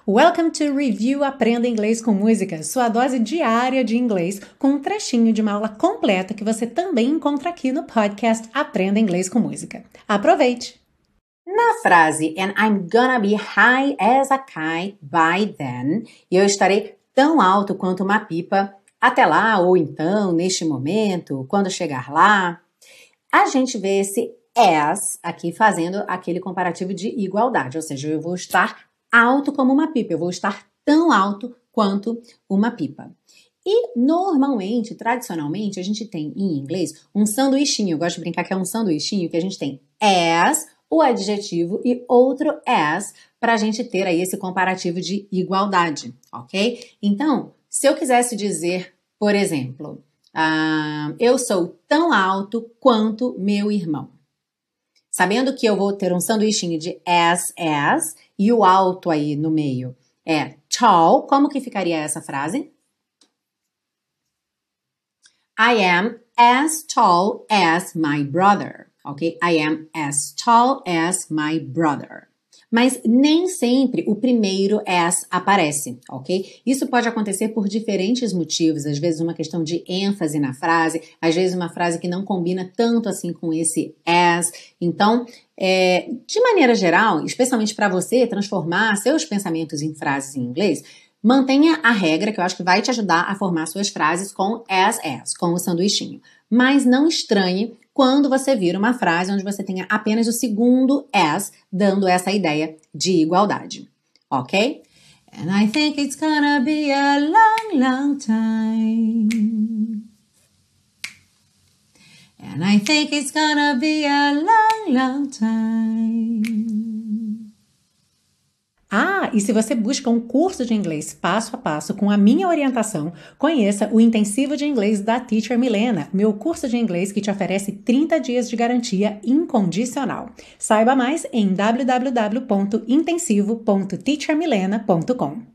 Welcome to Review Aprenda Inglês com Música, sua dose diária de inglês, com um trechinho de uma aula completa que você também encontra aqui no podcast Aprenda Inglês com Música. Aproveite! Na frase And I'm gonna be high as a kite by then, e eu estarei tão alto quanto uma pipa até lá, ou então, neste momento, quando chegar lá, a gente vê esse as aqui fazendo aquele comparativo de igualdade, ou seja, eu vou estar alto como uma pipa, eu vou estar tão alto quanto uma pipa. E normalmente, tradicionalmente, a gente tem em inglês um sanduichinho, eu gosto de brincar que é um sanduichinho, que a gente tem as, o adjetivo e outro as, para a gente ter aí esse comparativo de igualdade, ok? Então, se eu quisesse dizer, por exemplo, eu sou tão alto quanto meu irmão. Sabendo que eu vou ter um sanduichinho de as, e o alto aí no meio é tall, como que ficaria essa frase? I am as tall as my brother, ok? I am as tall as my brother. Mas nem sempre o primeiro as aparece, ok? Isso pode acontecer por diferentes motivos, às vezes uma questão de ênfase na frase, às vezes uma frase que não combina tanto assim com esse as. Então, de maneira geral, especialmente para você transformar seus pensamentos em frases em inglês, mantenha a regra que eu acho que vai te ajudar a formar suas frases com as, com o sanduichinho. Mas não estranhe quando você vira uma frase onde você tenha apenas o segundo as, dando essa ideia de igualdade, ok? And I think it's gonna be a long, long time. And I think it's gonna be a long, long time. E se você busca um curso de inglês passo a passo com a minha orientação, conheça o Intensivo de Inglês da Teacher Milena, meu curso de inglês que te oferece 30 dias de garantia incondicional. Saiba mais em www.intensivo.teachermilena.com.